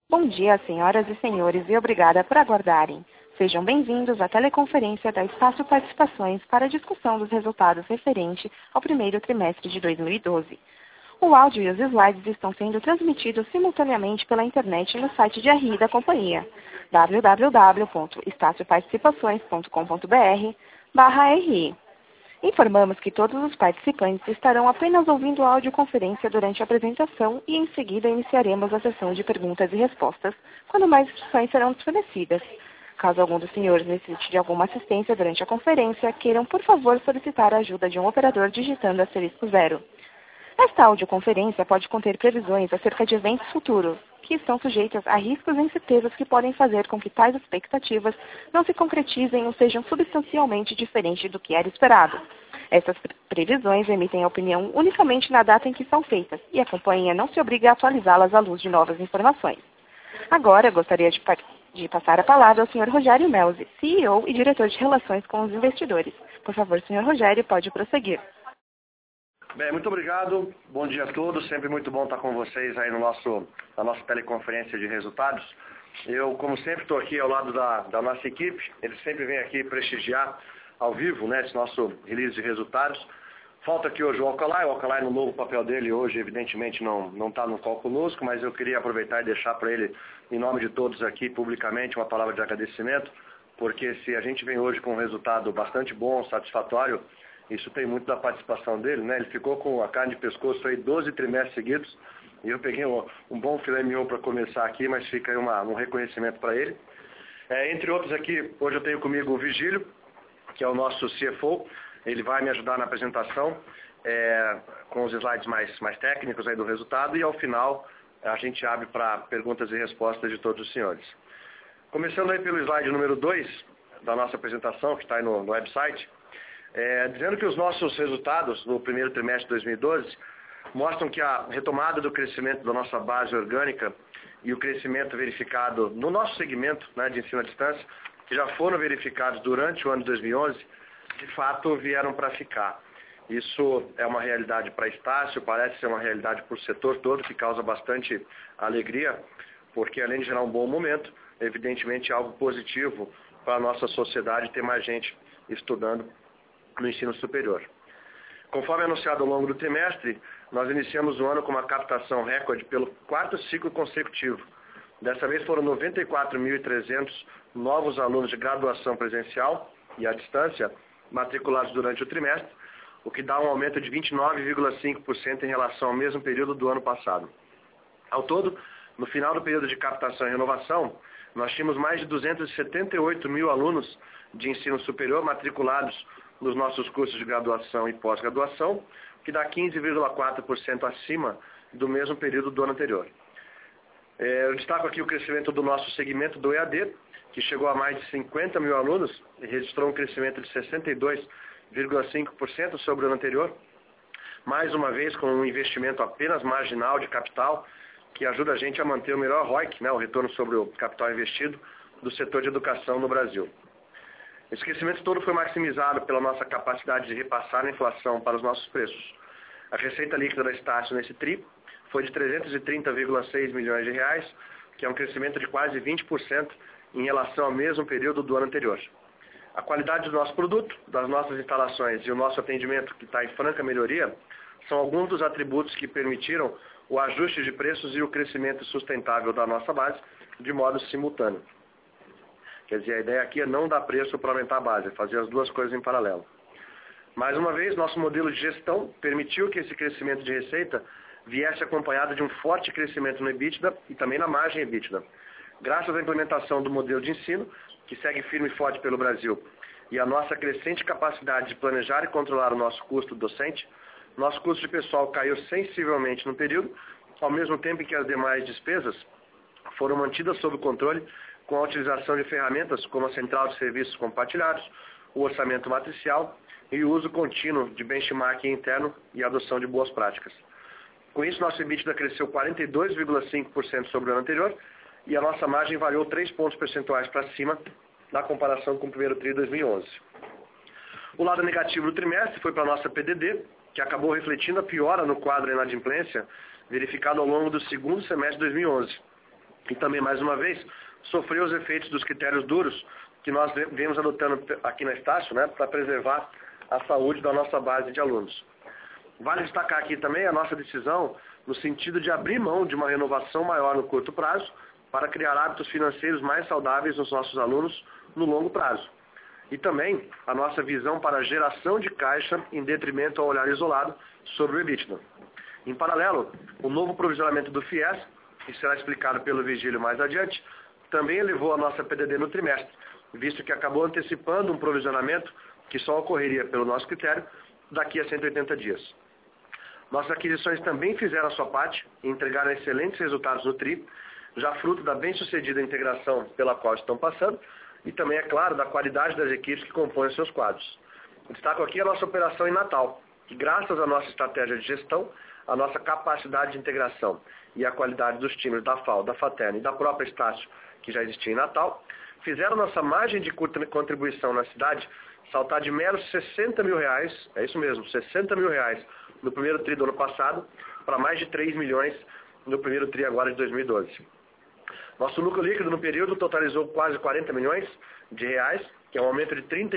Bom dia, senhoras e senhores, e obrigada por aguardarem. Sejam bem-vindos à teleconferência da Estácio Participações para a discussão dos resultados referente ao primeiro trimestre de 2012. O áudio e os slides estão sendo transmitidos simultaneamente pela internet no site de RI da companhia, www.estacioparticipações.com.br/RI. Informamos que todos os participantes estarão apenas ouvindo a audioconferência durante a apresentação e em seguida iniciaremos a sessão de perguntas e respostas, quando mais instruções serão fornecidas. Caso algum dos senhores necessite de alguma assistência durante a conferência, queiram, por favor, solicitar a ajuda de um operador digitando *0. Esta audioconferência pode conter previsões acerca de eventos futuros, que estão sujeitas a riscos e incertezas que podem fazer com que tais expectativas não se concretizem ou sejam substancialmente diferentes do que era esperado. Essas previsões emitem a opinião unicamente na data em que são feitas, e a companhia não se obriga a atualizá-las à luz de novas informações. Agora, gostaria de passar a palavra ao Sr. Rogério Melzi, CEO e diretor de Relações com os Investidores. Por favor, Sr. Rogério, pode prosseguir. Bem, muito obrigado. Bom dia a todos. Sempre muito bom estar com vocês aí na nossa teleconferência de resultados. Eu, como sempre, estou aqui ao lado da nossa equipe. Eles sempre vêm aqui prestigiar ao vivo, né, esse nosso release de resultados. Falta aqui hoje o Alcalay. O Alcalay, no novo papel dele hoje, evidentemente não está no call conosco, mas eu queria aproveitar e deixar para ele, em nome de todos aqui, publicamente, uma palavra de agradecimento, porque se a gente vem hoje com um resultado bastante bom, satisfatório, isso tem muito da participação dele, né? Ele ficou com a carne de pescoço aí 12 trimestres seguidos, e eu peguei um bom filé mignon para começar aqui, mas fica aí um reconhecimento para ele. Entre outros aqui, hoje eu tenho comigo o Vigílio, que é o nosso CFO. Ele vai me ajudar na apresentação com os slides mais técnicos aí do resultado, e ao final a gente abre para perguntas e respostas de todos os senhores. Começando aí pelo slide número 2 da nossa apresentação, que está aí no website, dizendo que os nossos resultados no primeiro trimestre de 2012 mostram que a retomada do crescimento da nossa base orgânica e o crescimento verificado no nosso segmento, né, de ensino à distância, que já foram verificados durante o ano de 2011, de fato vieram para ficar. Isso é uma realidade para a Estácio, parece ser uma realidade para o setor todo, que causa bastante alegria, porque além de gerar um bom momento, evidentemente é algo positivo para a nossa sociedade ter mais gente estudando no ensino superior. Conforme anunciado ao longo do trimestre, nós iniciamos o ano com uma captação recorde pelo quarto ciclo consecutivo. Dessa vez foram 94.300 novos alunos de graduação presencial e à distância matriculados durante o trimestre, o que dá um aumento de 29,5% em relação ao mesmo período do ano passado. Ao todo, no final do período de captação e renovação, nós tínhamos mais de 278 mil alunos de ensino superior matriculados nos nossos cursos de graduação e pós-graduação, que dá 15,4% acima do mesmo período do ano anterior. Eu destaco aqui o crescimento do nosso segmento do EAD, que chegou a mais de 50 mil alunos e registrou um crescimento de 62,5% sobre o ano anterior, mais uma vez com um investimento apenas marginal de capital, que ajuda a gente a manter o melhor ROIC, né, o retorno sobre o capital investido, do setor de educação no Brasil. Esse crescimento todo foi maximizado pela nossa capacidade de repassar a inflação para os nossos preços. A receita líquida da Estácio nesse TRI foi de 330,6 milhões de reais, que é um crescimento de quase 20% em relação ao mesmo período do ano anterior. A qualidade do nosso produto, das nossas instalações e o nosso atendimento, que está em franca melhoria, são alguns dos atributos que permitiram o ajuste de preços e o crescimento sustentável da nossa base de modo simultâneo. Quer dizer, a ideia aqui é não dar preço para aumentar a base, é fazer as duas coisas em paralelo. Mais uma vez, nosso modelo de gestão permitiu que esse crescimento de receita viesse acompanhado de um forte crescimento no EBITDA e também na margem EBITDA. Graças à implementação do modelo de ensino, que segue firme e forte pelo Brasil, e a nossa crescente capacidade de planejar e controlar o nosso custo docente, nosso custo de pessoal caiu sensivelmente no período, ao mesmo tempo em que as demais despesas foram mantidas sob controle com a utilização de ferramentas como a central de serviços compartilhados, o orçamento matricial e o uso contínuo de benchmarking interno e a adoção de boas práticas. Com isso, nosso EBITDA cresceu 42,5% sobre o ano anterior e a nossa margem variou 3 pontos percentuais para cima na comparação com o primeiro TRI de 2011. O lado negativo do trimestre foi para a nossa PDD, que acabou refletindo a piora no quadro de inadimplência verificado ao longo do segundo semestre de 2011. e também, mais uma vez, sofreu os efeitos dos critérios duros que nós vemos adotando aqui na Estácio, né, para preservar a saúde da nossa base de alunos. Vale destacar aqui também a nossa decisão no sentido de abrir mão de uma renovação maior no curto prazo para criar hábitos financeiros mais saudáveis nos nossos alunos no longo prazo. E também a nossa visão para a geração de caixa em detrimento ao olhar isolado sobre o EBITDA. Em paralelo, o novo provisionamento do FIES, que será explicado pelo Vigílio mais adiante, também elevou a nossa PDD no trimestre, visto que acabou antecipando um provisionamento que só ocorreria, pelo nosso critério, daqui a 180 dias. Nossas aquisições também fizeram a sua parte e entregaram excelentes resultados no TRI, já fruto da bem-sucedida integração pela qual estão passando e também, é claro, da qualidade das equipes que compõem seus quadros. Destaco aqui a nossa operação em Natal, que graças à nossa estratégia de gestão, a nossa capacidade de integração e a qualidade dos times da FAO, da FATERN e da própria Estácio, que já existia em Natal, fizeram nossa margem de contribuição na cidade saltar de meros R$60 mil, é isso mesmo, R$60 mil no primeiro TRI do ano passado, para mais de 3 milhões no primeiro TRI agora de 2012. Nosso lucro líquido no período totalizou quase 40 milhões de reais, que é um aumento de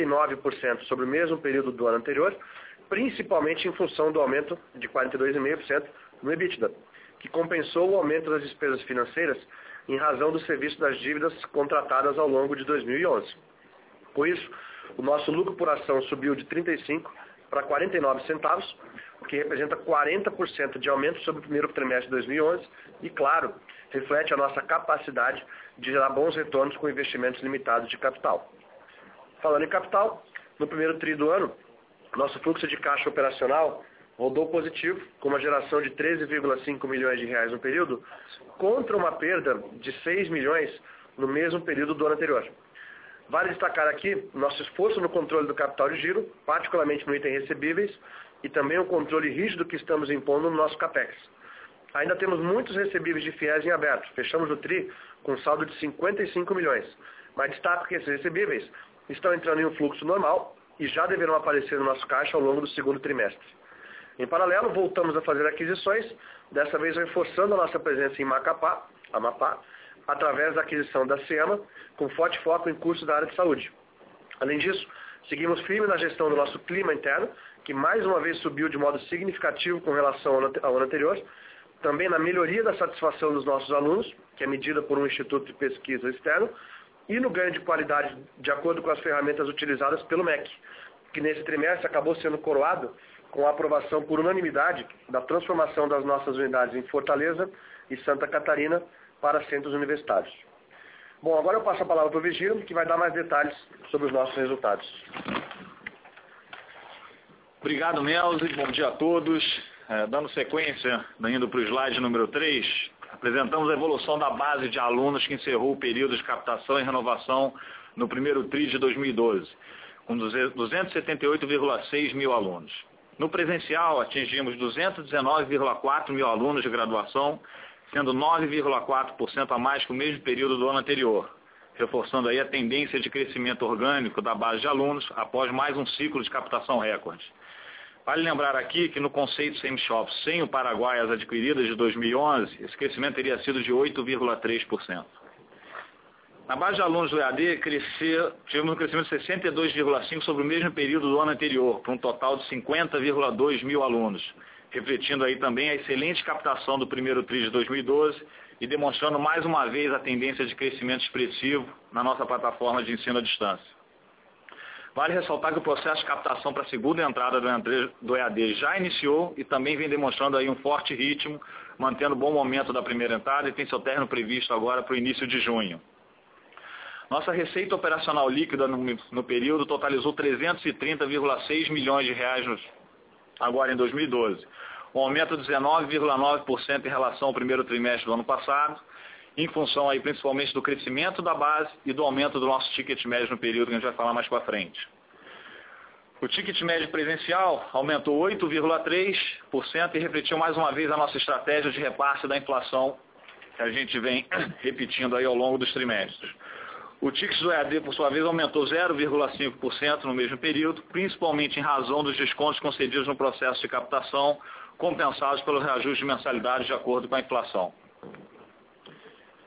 39% sobre o mesmo período do ano anterior, principalmente em função do aumento de 42,5% no EBITDA, que compensou o aumento das despesas financeiras em razão do serviço das dívidas contratadas ao longo de 2011. Com isso, o nosso lucro por ação subiu de 35 para 49 centavos, o que representa 40% de aumento sobre o primeiro trimestre de 2011 e, claro, reflete a nossa capacidade de gerar bons retornos com investimentos limitados de capital. Falando em capital, no primeiro TRI do ano, nosso fluxo de caixa operacional rodou positivo, com uma geração de 13,5 milhões de reais no período, contra uma perda de 6 milhões no mesmo período do ano anterior. Vale destacar aqui nosso esforço no controle do capital de giro, particularmente no item recebíveis, e também o controle rígido que estamos impondo no nosso CAPEX. Ainda temos muitos recebíveis de FIES em aberto. Fechamos o TRI com saldo de 55 milhões. Mas destaco que esses recebíveis estão entrando em um fluxo normal e já deverão aparecer no nosso caixa ao longo do segundo trimestre. Em paralelo, voltamos a fazer aquisições, dessa vez reforçando a nossa presença em Amapá, através da aquisição da SEMA, com forte foco em cursos da área de saúde. Além disso, seguimos firme na gestão do nosso clima interno, que mais uma vez subiu de modo significativo com relação ao ano anterior, também na melhoria da satisfação dos nossos alunos, que é medida por um instituto de pesquisa externo, e no ganho de qualidade de acordo com as ferramentas utilizadas pelo MEC, que nesse trimestre acabou sendo coroado com a aprovação por unanimidade da transformação das nossas unidades em Fortaleza e Santa Catarina para centros universitários. Bom, agora eu passo a palavra para o Vigílio, que vai dar mais detalhes sobre os nossos resultados. Obrigado, Melzi. Bom dia a todos. Dando sequência, indo para o slide número 3, apresentamos a evolução da base de alunos que encerrou o período de captação e renovação no primeiro TRI de 2012, com 278,6 mil alunos. No presencial, atingimos 219,4 mil alunos de graduação, sendo 9,4% a mais que o mesmo período do ano anterior, reforçando aí a tendência de crescimento orgânico da base de alunos após mais um ciclo de captação recorde. Vale lembrar aqui que no conceito semi-shop sem o Paraguai as adquiridas de 2011, esse crescimento teria sido de 8,3%. Na base de alunos do EAD, tivemos um crescimento de 62,5% sobre o mesmo período do ano anterior, para um total de 50,2 mil alunos, refletindo aí também a excelente captação do primeiro TRI de 2012 e demonstrando mais uma vez a tendência de crescimento expressivo na nossa plataforma de ensino à distância. Vale ressaltar que o processo de captação para a segunda entrada do EAD já iniciou e também vem demonstrando aí um forte ritmo, mantendo bom momento da primeira entrada e tem seu término previsto agora para o início de junho. Nossa receita operacional líquida no período totalizou 330,6 milhões de reais agora em 2012, um aumento de 19,9% em relação ao primeiro trimestre do ano passado, em função aí principalmente do crescimento da base e do aumento do nosso ticket médio no período, que a gente vai falar mais para frente. O ticket médio presencial aumentou 8,3% e refletiu mais uma vez a nossa estratégia de repasse da inflação, que a gente vem repetindo aí ao longo dos trimestres. O ticket do EAD, por sua vez, aumentou 0,5% no mesmo período, principalmente em razão dos descontos concedidos no processo de captação, compensados pelo reajuste de mensalidades de acordo com a inflação.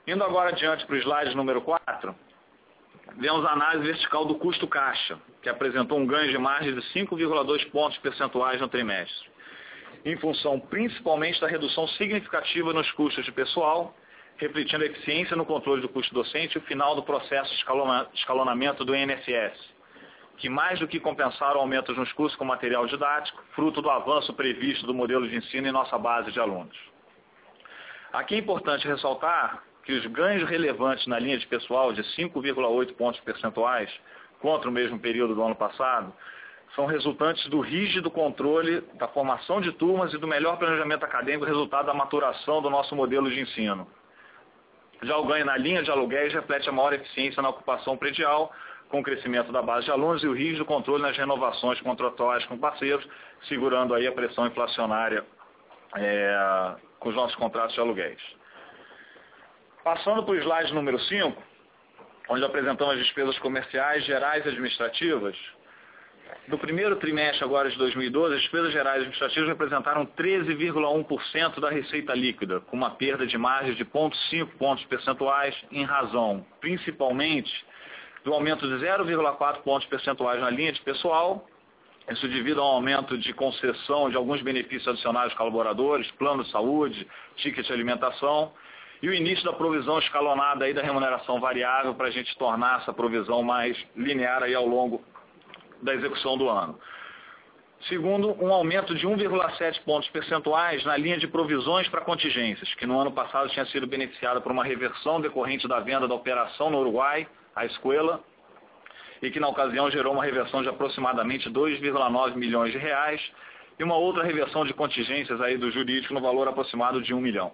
Indo agora adiante para o slide número 4, vemos a análise vertical do custo caixa, que apresentou um ganho de margem de 5,2 pontos percentuais no trimestre, em função principalmente da redução significativa nos custos de pessoal, refletindo a eficiência no controle do custo docente e o final do processo de escalonamento do INSS, que mais do que compensaram aumentos nos custos com material didático, fruto do avanço previsto do modelo de ensino em nossa base de alunos. Aqui é importante ressaltar que os ganhos relevantes na linha de pessoal de 5,8 pontos percentuais contra o mesmo período do ano passado são resultantes do rígido controle da formação de turmas e do melhor planejamento acadêmico, resultado da maturação do nosso modelo de ensino. Já o ganho na linha de aluguéis reflete a maior eficiência na ocupação predial, com o crescimento da base de alunos e o rígido controle nas renovações contratuais com parceiros, segurando aí a pressão inflacionária com os nossos contratos de aluguéis. Passando para o slide número 5, onde apresentamos as despesas comerciais, gerais e administrativas. No primeiro trimestre agora de 2012, as despesas gerais e administrativas representaram 13,1% da receita líquida, com uma perda de margem de 0,5 pontos percentuais, em razão, principalmente, do aumento de 0,4 pontos percentuais na linha de pessoal, isso devido ao aumento de concessão de alguns benefícios adicionais aos colaboradores, plano de saúde, ticket de alimentação, e o início da provisão escalonada aí da remuneração variável para a gente tornar essa provisão mais linear aí ao longo da execução do ano. Segundo, um aumento de 1,7 pontos percentuais na linha de provisões para contingências, que no ano passado tinha sido beneficiada por uma reversão decorrente da venda da operação no Uruguai, a Escuela, e que na ocasião gerou uma reversão de aproximadamente 2,9 milhões de reais e uma outra reversão de contingências aí do jurídico no valor aproximado de 1 milhão.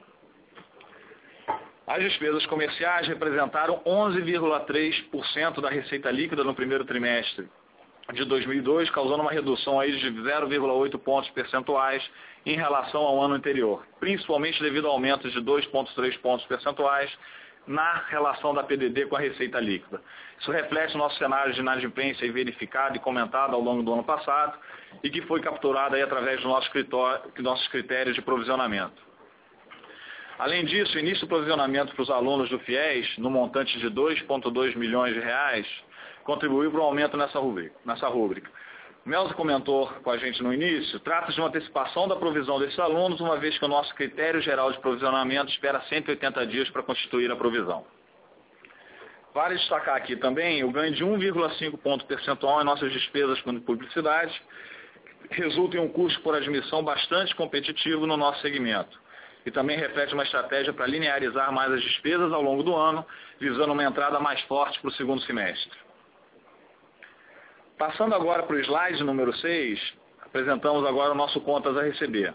As despesas comerciais representaram 11,3% da receita líquida no primeiro trimestre de 2002, causando uma redução aí de 0,8 pontos percentuais em relação ao ano anterior, principalmente devido ao aumento de 2,3 pontos percentuais na relação da PDD com a receita líquida. Isso reflete o nosso cenário de inadimplência verificado e comentado ao longo do ano passado e que foi capturado aí através do nossos critérios de provisionamento. Além disso, o início do provisionamento para os alunos do FIES, no montante de 2,2 milhões de reais, contribuiu para o aumento nessa rúbrica. O Melzo comentou com a gente no início, trata-se de uma antecipação da provisão desses alunos, uma vez que o nosso critério geral de provisionamento espera 180 dias para constituir a provisão. Vale destacar aqui também o ganho de 1,5 ponto percentual em nossas despesas com publicidade, resulta em um custo por admissão bastante competitivo no nosso segmento. E também reflete uma estratégia para linearizar mais as despesas ao longo do ano, visando uma entrada mais forte para o segundo semestre. Passando agora para o slide número 6, apresentamos agora o nosso contas a receber.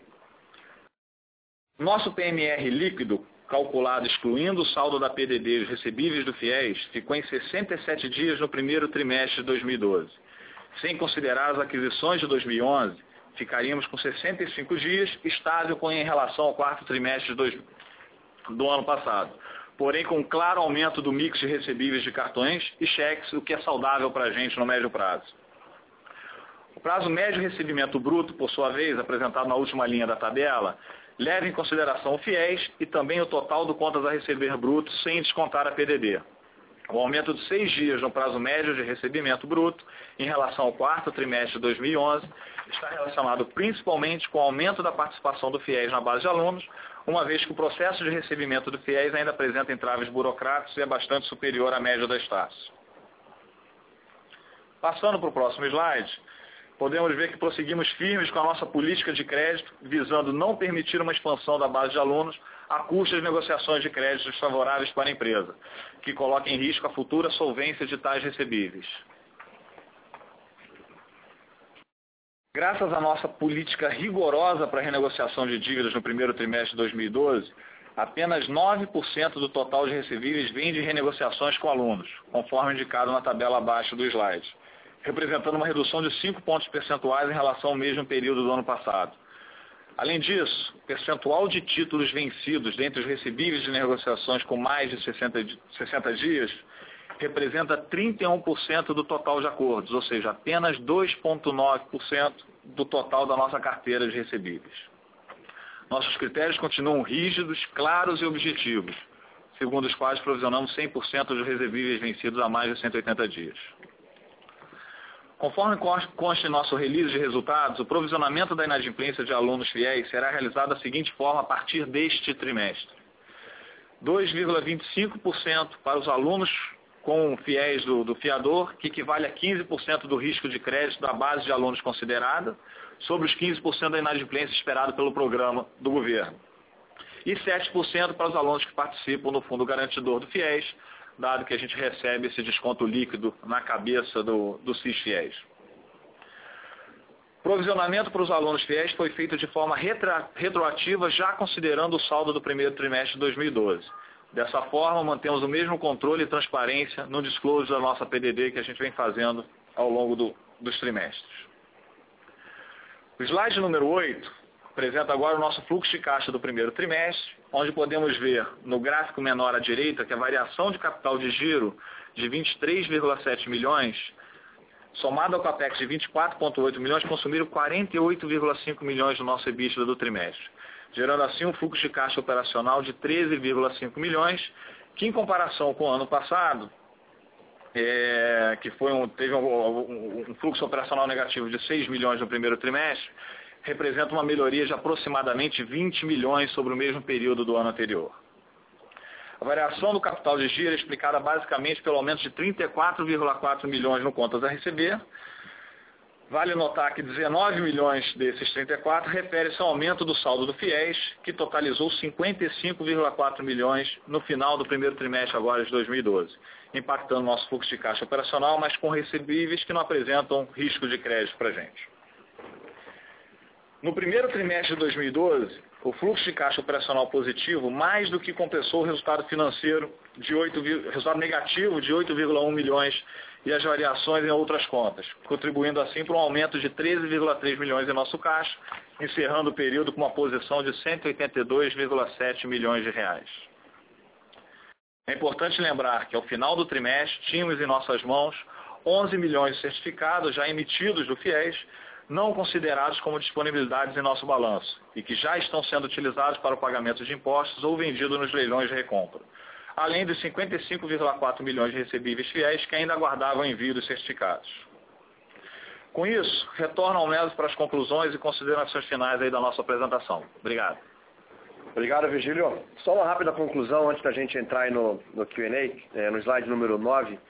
Nosso PMR líquido, calculado excluindo o saldo da PDD e os recebíveis do FIES, ficou em 67 dias no primeiro trimestre de 2012. Sem considerar as aquisições de 2011, ficaríamos com 65 dias, estável em relação ao quarto trimestre do ano passado. Porém, com um claro aumento do mix de recebíveis de cartões e cheques, o que é saudável para a gente no médio prazo. O prazo médio de recebimento bruto, por sua vez, apresentado na última linha da tabela, leva em consideração o FIES e também o total do contas a receber bruto, sem descontar a PDD. O aumento de 6 dias no prazo médio de recebimento bruto em relação ao quarto trimestre de 2011 está relacionado principalmente com o aumento da participação do FIES na base de alunos, uma vez que o processo de recebimento do FIES ainda apresenta entraves burocráticos e é bastante superior à média da Estácio. Passando para o próximo slide, podemos ver que prosseguimos firmes com a nossa política de crédito, visando não permitir uma expansão da base de alunos à custa de negociações de créditos desfavoráveis para a empresa, que coloca em risco a futura solvência de tais recebíveis. Graças à nossa política rigorosa para a renegociação de dívidas no primeiro trimestre de 2012, apenas 9% do total de recebíveis vem de renegociações com alunos, conforme indicado na tabela abaixo do slide, representando uma redução de 5 pontos percentuais em relação ao mesmo período do ano passado. Além disso, o percentual de títulos vencidos dentre os recebíveis de negociações com mais de 60 dias representa 31% do total de acordos, ou seja, apenas 2,9% do total da nossa carteira de recebíveis. Nossos critérios continuam rígidos, claros e objetivos, segundo os quais provisionamos 100% dos recebíveis vencidos há mais de 180 dias. Conforme consta em nosso release de resultados, o provisionamento da inadimplência de alunos fiéis será realizado da seguinte forma a partir deste trimestre. 2,25% para os alunos com fiéis do fiador, que equivale a 15% do risco de crédito da base de alunos considerada, sobre os 15% da inadimplência esperado pelo programa do governo. E 7% para os alunos que participam do Fundo Garantidor do FIES, dado que a gente recebe esse desconto líquido na cabeça do CIS-FIES. Provisionamento para os alunos fiéis foi feito de forma retroativa, já considerando o saldo do primeiro trimestre de 2012. Dessa forma, mantemos o mesmo controle e transparência no disclosure da nossa PDD que a gente vem fazendo ao longo dos trimestres. O slide número 8 apresenta agora o nosso fluxo de caixa do primeiro trimestre, onde podemos ver no gráfico menor à direita que a variação de capital de giro de 23,7 milhões, somado ao CAPEX de 24,8 milhões, consumiram 48,5 milhões do nosso EBITDA do trimestre, gerando assim um fluxo de caixa operacional de 13,5 milhões, que em comparação com o ano passado, que teve um fluxo operacional negativo de 6 milhões no primeiro trimestre, representa uma melhoria de aproximadamente 20 milhões sobre o mesmo período do ano anterior. A variação do capital de giro é explicada basicamente pelo aumento de 34,4 milhões no contas a receber. Vale notar que 19 milhões desses 34 refere-se ao aumento do saldo do FIES, que totalizou 55,4 milhões no final do primeiro trimestre agora de 2012, impactando nosso fluxo de caixa operacional, mas com recebíveis que não apresentam risco de crédito para a gente. No primeiro trimestre de 2012, o fluxo de caixa operacional positivo mais do que compensou o resultado financeiro resultado negativo de 8,1 milhões e as variações em outras contas, contribuindo assim para um aumento de 13,3 milhões em nosso caixa, encerrando o período com uma posição de 182,7 milhões de reais. É importante lembrar que ao final do trimestre tínhamos em nossas mãos 11 milhões de certificados já emitidos do FIES, não considerados como disponibilidades em nosso balanço e que já estão sendo utilizados para o pagamento de impostos ou vendidos nos leilões de recompra, além dos 55,4 milhões de recebíveis fiéis que ainda aguardavam envio dos certificados. Com isso, retorno ao Meso para as conclusões e considerações finais aí da nossa apresentação. Obrigado. Obrigado, Virgílio. Só uma rápida conclusão antes da gente entrar aí no Q&A, no slide número 9.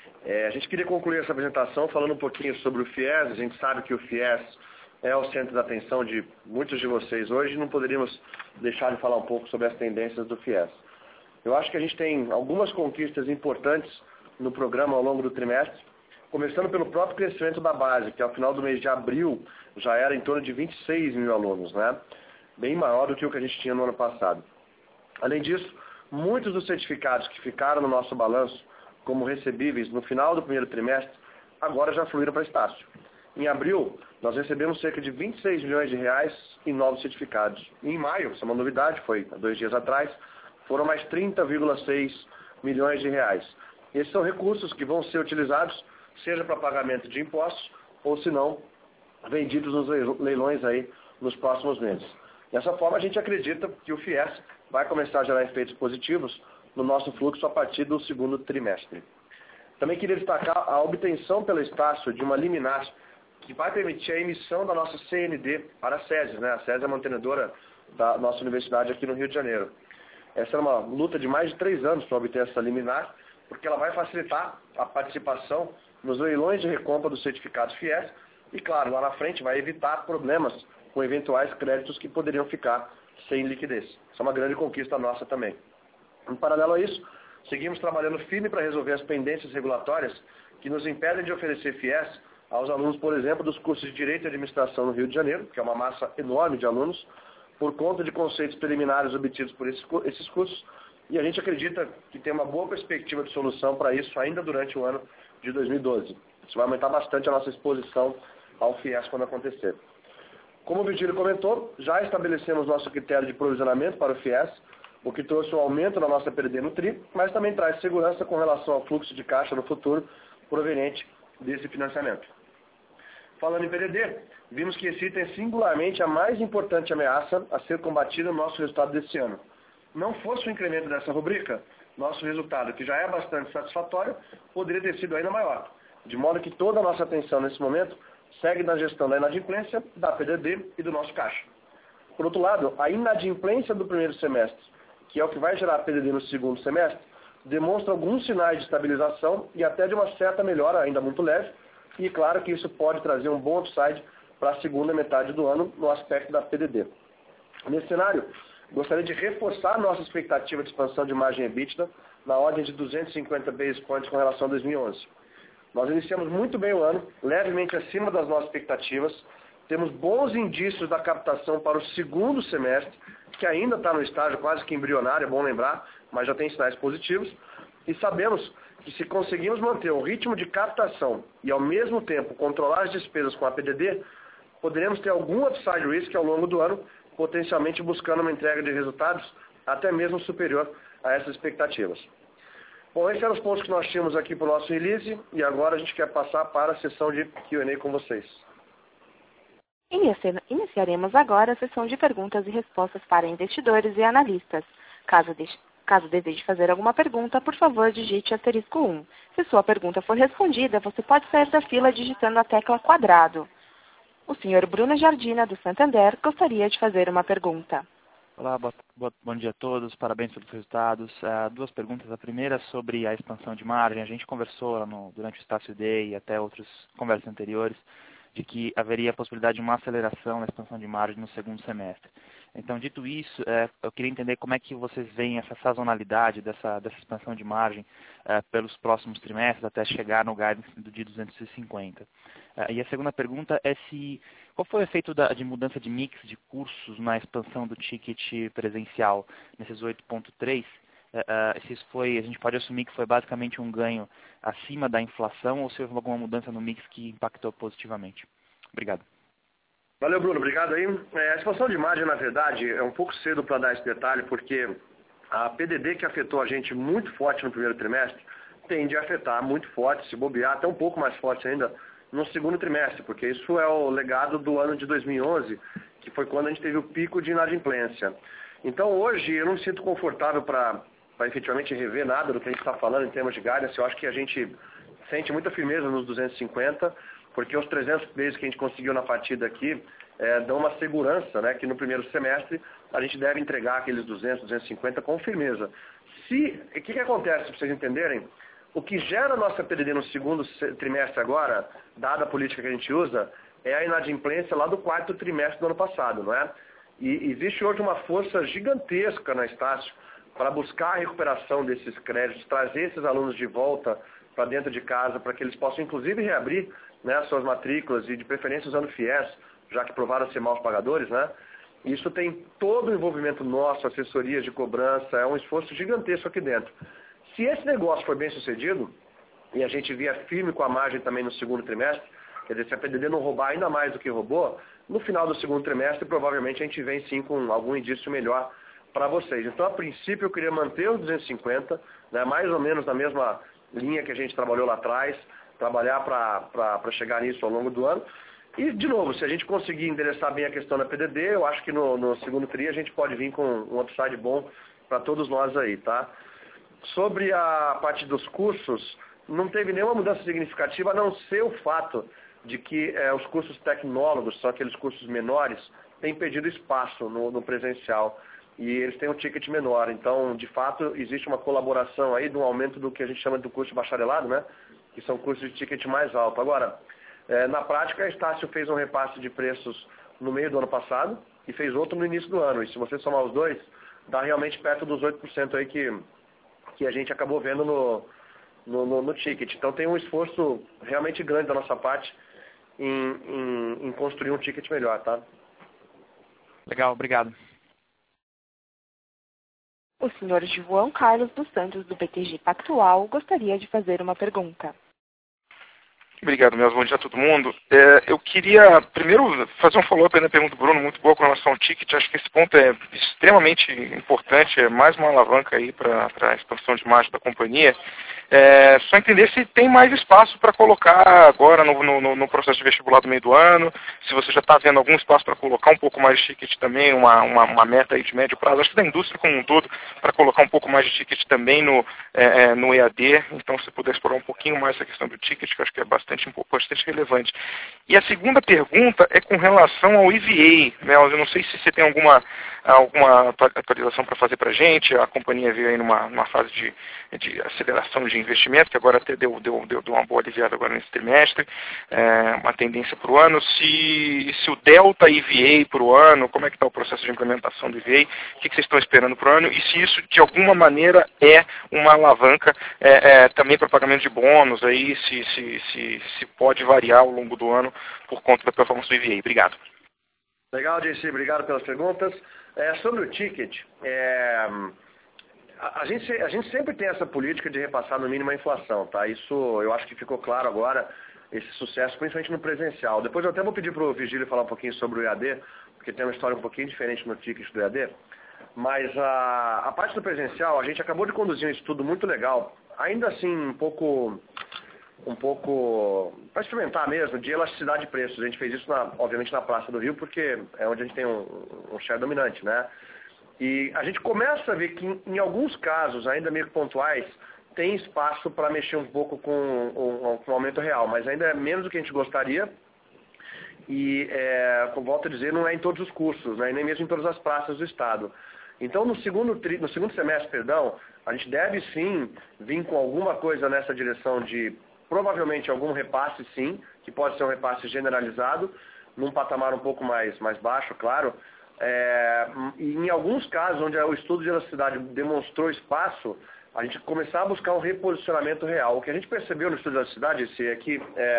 A gente queria concluir essa apresentação falando um pouquinho sobre o FIES. A gente sabe que o FIES é o centro da atenção de muitos de vocês hoje e não poderíamos deixar de falar um pouco sobre as tendências do FIES. Eu acho que a gente tem algumas conquistas importantes no programa ao longo do trimestre, começando pelo próprio crescimento da base, que ao final do mês de abril já era em torno de 26 mil alunos, né? Bem maior do que o que a gente tinha no ano passado. Além disso, muitos dos certificados que ficaram no nosso balanço como recebíveis no final do primeiro trimestre, agora já fluíram para Estácio. Em abril, nós recebemos cerca de 26 milhões de reais em novos certificados. E em maio, isso é uma novidade, foi há 2 dias atrás, foram mais 30,6 milhões de reais. Esses são recursos que vão ser utilizados, seja para pagamento de impostos, ou se não, vendidos nos leilões aí nos próximos meses. Dessa forma, a gente acredita que o FIES vai começar a gerar efeitos positivos no nosso fluxo a partir do segundo trimestre. Também queria destacar a obtenção pela Estácio de uma liminar que vai permitir a emissão da nossa CND para a SESI, né? A SESI é a mantenedora da nossa universidade aqui no Rio de Janeiro. Essa é uma luta de mais de 3 anos para obter essa liminar, porque ela vai facilitar a participação nos leilões de recompra dos certificados FIES e, claro, lá na frente vai evitar problemas com eventuais créditos que poderiam ficar sem liquidez. Isso é uma grande conquista nossa também. Em paralelo a isso, seguimos trabalhando firme para resolver as pendências regulatórias que nos impedem de oferecer FIES aos alunos, por exemplo, dos cursos de Direito e Administração no Rio de Janeiro, que é uma massa enorme de alunos, por conta de conceitos preliminares obtidos por esses cursos, e a gente acredita que tem uma boa perspectiva de solução para isso ainda durante o ano de 2012. Isso vai aumentar bastante a nossa exposição ao FIES quando acontecer. Como o Virgílio comentou, já estabelecemos nosso critério de provisionamento para o FIES, o que trouxe um aumento na nossa PDD no TRI, mas também traz segurança com relação ao fluxo de caixa no futuro proveniente desse financiamento. Falando em PDD, vimos que esse item é singularmente a mais importante ameaça a ser combatida no nosso resultado desse ano. não fosse o incremento dessa rubrica, nosso resultado, que já é bastante satisfatório, poderia ter sido ainda maior. De modo que toda a nossa atenção nesse momento segue na gestão da inadimplência, da PDD e do nosso caixa. Por outro lado, a inadimplência do primeiro semestre, que é o que vai gerar PDD no segundo semestre, demonstra alguns sinais de estabilização e até de uma certa melhora, ainda muito leve, e claro que isso pode trazer um bom upside para a segunda metade do ano no aspecto da PDD. Nesse cenário, gostaria de reforçar nossa expectativa de expansão de margem EBITDA na ordem de 250 basis points com relação a 2011. Nós iniciamos muito bem o ano, levemente acima das nossas expectativas, temos bons indícios da captação para o segundo semestre, que ainda está no estágio quase que embrionário, é bom lembrar, mas já tem sinais positivos, e sabemos que se conseguirmos manter o ritmo de captação e ao mesmo tempo controlar as despesas com a PDD, poderemos ter algum upside risk ao longo do ano, potencialmente buscando uma entrega de resultados até mesmo superior a essas expectativas. Bom, esses eram os pontos que nós tínhamos aqui para o nosso release, e agora a gente quer passar para a sessão de Q&A com vocês. Iniciaremos agora a sessão de perguntas e respostas para investidores e analistas. Caso deseje fazer alguma pergunta, por favor, digite *1. Se sua pergunta for respondida, você pode sair da fila digitando a tecla quadrado. O senhor Bruno Jardina, do Santander, gostaria de fazer uma pergunta. Olá, bom dia a todos, parabéns pelos resultados. Duas perguntas. A primeira sobre a expansão de margem. A gente conversou durante o Estácio Day e até outras conversas anteriores de que haveria a possibilidade de uma aceleração na expansão de margem no segundo semestre. Então, dito isso, eu queria entender como é que vocês veem essa sazonalidade dessa expansão de margem pelos próximos trimestres até chegar no guidance do dia 250. E a segunda pergunta é qual foi o efeito de mudança de mix de cursos na expansão do ticket presencial nesses 8,3%? Se isso a gente pode assumir que foi basicamente um ganho acima da inflação ou se houve alguma mudança no mix que impactou positivamente? Obrigado. Valeu, Bruno. Obrigado aí. A expansão de margem, na verdade, é um pouco cedo para dar esse detalhe, porque a PDD que afetou a gente muito forte no primeiro trimestre tende a afetar muito forte, se bobear, até um pouco mais forte ainda no segundo trimestre, porque isso é o legado do ano de 2011, que foi quando a gente teve o pico de inadimplência. Então, hoje, eu não me sinto confortável para efetivamente rever nada do que a gente está falando em termos de guidance. Eu acho que a gente sente muita firmeza nos 250, porque os 300 vezes que a gente conseguiu na partida aqui dão uma segurança, né, que no primeiro semestre a gente deve entregar aqueles 200, 250 com firmeza. O que acontece, para vocês entenderem? O que gera a nossa PDD no segundo trimestre agora, dada a política que a gente usa, é a inadimplência lá do quarto trimestre do ano passado, não é? E existe hoje uma força gigantesca na Estácio para buscar a recuperação desses créditos, trazer esses alunos de volta para dentro de casa, para que eles possam, inclusive, reabrir, né, suas matrículas e, de preferência, usando FIES, já que provaram ser maus pagadores, né? Isso tem todo o envolvimento nosso, assessorias de cobrança, é um esforço gigantesco aqui dentro. Se esse negócio for bem sucedido, e a gente vier firme com a margem também no segundo trimestre, quer dizer, se a PDD não roubar ainda mais do que roubou, no final do segundo trimestre, provavelmente a gente vem sim com algum indício melhor para vocês. Então, a princípio, eu queria manter os 250, né, mais ou menos na mesma linha que a gente trabalhou lá atrás, trabalhar para chegar nisso ao longo do ano. E, de novo, se a gente conseguir endereçar bem a questão da PDD, eu acho que no segundo tri a gente pode vir com um upside bom para todos nós aí, tá? Sobre a parte dos cursos, não teve nenhuma mudança significativa, a não ser o fato de que os cursos tecnólogos, são aqueles cursos menores, têm perdido espaço no presencial e eles têm um ticket menor. Então, de fato, existe uma colaboração aí de um aumento do que a gente chama de curso de bacharelado, né? Que são cursos de ticket mais alto. Agora, na prática, a Estácio fez um repasse de preços no meio do ano passado e fez outro no início do ano. E se você somar os dois, dá realmente perto dos 8% aí que a gente acabou vendo no ticket. Então tem um esforço realmente grande da nossa parte em construir um ticket melhor, tá? Legal, obrigado. O senhor João Carlos dos Santos, do BTG Pactual, gostaria de fazer uma pergunta. Obrigado, Melzo. Bom dia a todo mundo. Eu queria primeiro fazer um follow-up na pergunta do Bruno, muito boa com relação ao ticket. Acho que esse ponto é extremamente importante, é mais uma alavanca aí para a expansão de margem da companhia. Só entender se tem mais espaço para colocar agora no processo de vestibular do meio do ano, se você já está vendo algum espaço para colocar um pouco mais de ticket também, uma meta aí de médio prazo, acho que da indústria como um todo, para colocar um pouco mais de ticket também no EAD. Então, se puder explorar um pouquinho mais essa questão do ticket, que eu acho que é bastante relevante. E a segunda pergunta é com relação ao EVA, Melzo. Eu não sei se você tem alguma atualização para fazer para a gente. A companhia veio aí numa fase de aceleração de investimento, que agora até deu uma boa aliviada agora nesse trimestre, uma tendência para o ano. Se o delta EVA para o ano, como é que está o processo de implementação do EVA, o que vocês estão esperando para o ano, e se isso de alguma maneira é uma alavanca também para pagamento de bônus, aí se pode variar ao longo do ano por conta da performance do EVA. Obrigado. Legal, JC, obrigado pelas perguntas. Sobre o ticket, a gente sempre tem essa política de repassar no mínimo a inflação, tá? Isso eu acho que ficou claro agora, esse sucesso, principalmente no presencial. Depois eu até vou pedir para o Vigílio falar um pouquinho sobre o EAD, porque tem uma história um pouquinho diferente no ticket do EAD. Mas a parte do presencial, a gente acabou de conduzir um estudo muito legal, ainda assim um pouco para experimentar mesmo, de elasticidade de preços. A gente fez isso, obviamente, na Praça do Rio, porque é onde a gente tem um share dominante, né? E a gente começa a ver que, em alguns casos, ainda meio pontuais, tem espaço para mexer um pouco com o aumento real, mas ainda é menos do que a gente gostaria. E, como volto a dizer, não é em todos os cursos, né? E nem mesmo em todas as praças do Estado. Então, no segundo semestre, a gente deve sim vir com alguma coisa nessa direção de provavelmente algum repasse, sim, que pode ser um repasse generalizado, num patamar um pouco mais baixo, claro. E em alguns casos, onde o estudo de elasticidade demonstrou espaço, a gente começar a buscar um reposicionamento real. O que a gente percebeu no estudo de elasticidade é que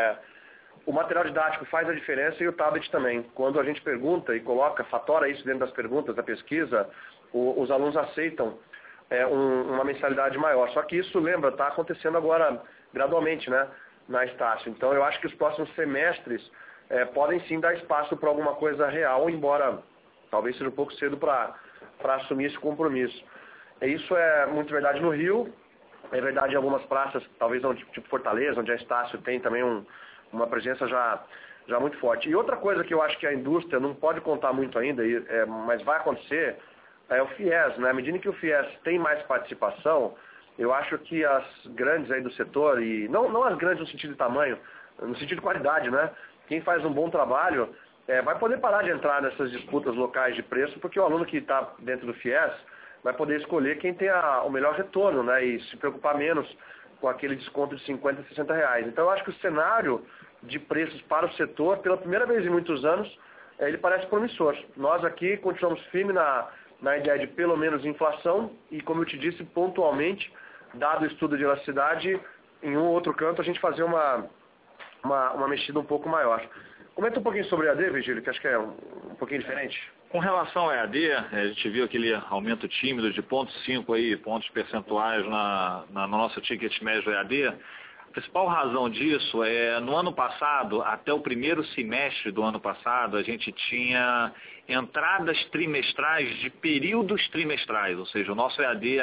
o material didático faz a diferença e o tablet também. Quando a gente pergunta e fatora isso dentro das perguntas da pesquisa, os alunos aceitam uma mensalidade maior. Só que isso, lembra, está acontecendo agora gradualmente, né, na Estácio. Então, eu acho que os próximos semestres podem sim dar espaço para alguma coisa real, embora talvez seja um pouco cedo para assumir esse compromisso. Isso é muito verdade no Rio, é verdade em algumas praças, talvez tipo Fortaleza, onde a Estácio tem também uma presença já muito forte. E outra coisa que eu acho que a indústria não pode contar muito ainda, mas vai acontecer, é o FIES, né? À medida que o FIES tem mais participação, eu acho que as grandes aí do setor, e não as grandes no sentido de tamanho, no sentido de qualidade, né? Quem faz um bom trabalho vai poder parar de entrar nessas disputas locais de preço, porque o aluno que está dentro do FIES vai poder escolher quem tem o melhor retorno, né? E se preocupar menos com aquele desconto de 50, 60 reais. Então eu acho que o cenário de preços para o setor, pela primeira vez em muitos anos, ele parece promissor. Nós aqui continuamos firmes na ideia de pelo menos inflação e, como eu te disse, pontualmente, dado o estudo de elasticidade, em um ou outro canto a gente fazer uma mexida um pouco maior. Comenta um pouquinho sobre o EAD, Vigílio, que acho que é um pouquinho diferente. Com relação ao EAD, a gente viu aquele aumento tímido de 0,5 aí, pontos percentuais no nosso ticket médio EAD. A principal razão disso é, no ano passado, até o primeiro semestre do ano passado, a gente tinha entradas trimestrais de períodos trimestrais, ou seja, o nosso EAD,